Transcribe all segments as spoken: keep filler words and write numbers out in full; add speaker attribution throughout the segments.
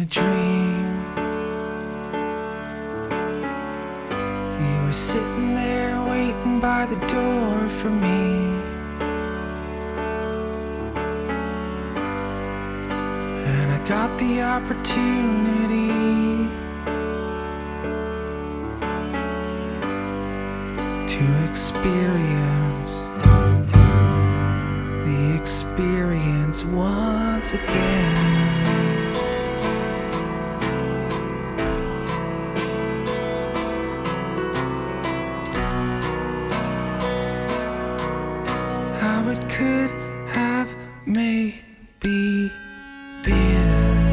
Speaker 1: a dream. You were sitting there waiting by the door for me. And I got the opportunity to experience the experience once again. How it could have maybe been.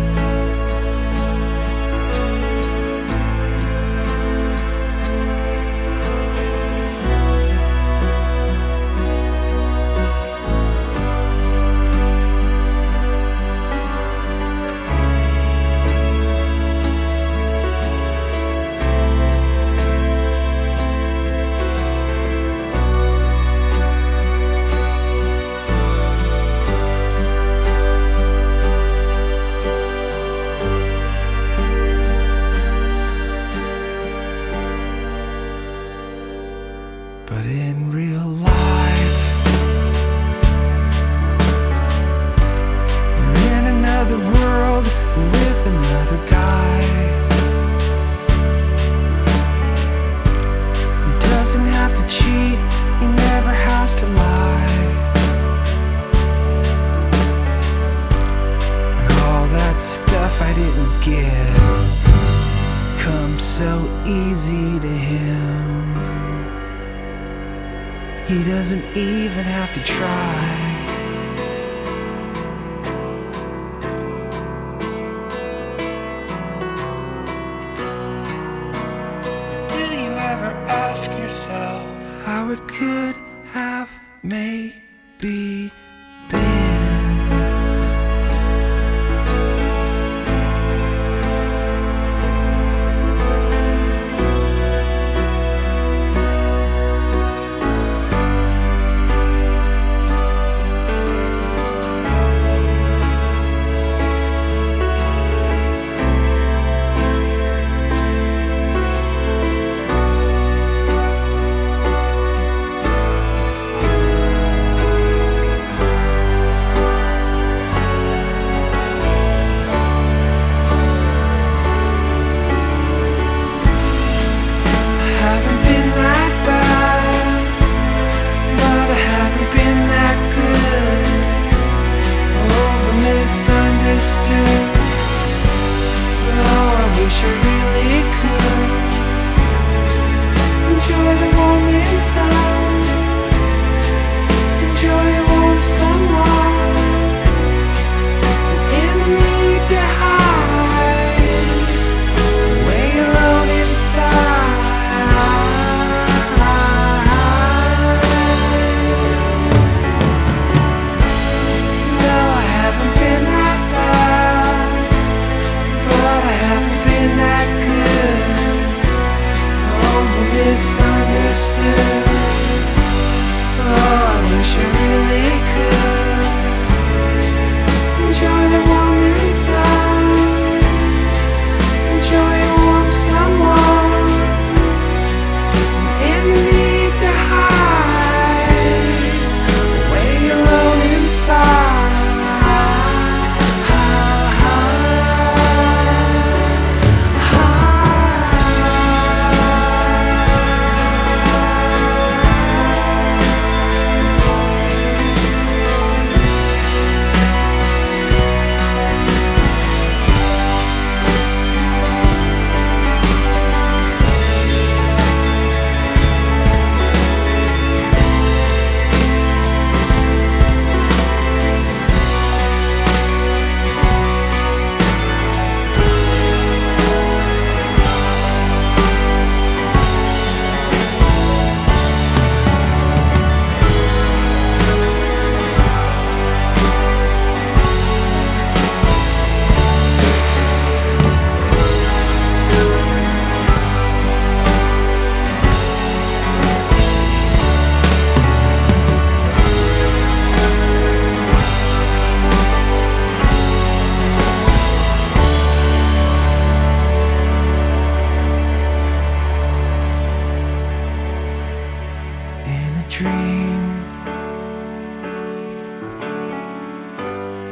Speaker 1: But in real life, we're in another world with another guy who doesn't have to cheat, he never has to lie. And all that stuff I didn't get comes so easy to him. He doesn't even have to try. Do you ever ask yourself how it could have maybe been?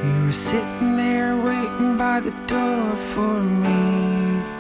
Speaker 1: You were sitting there waiting by the door for me.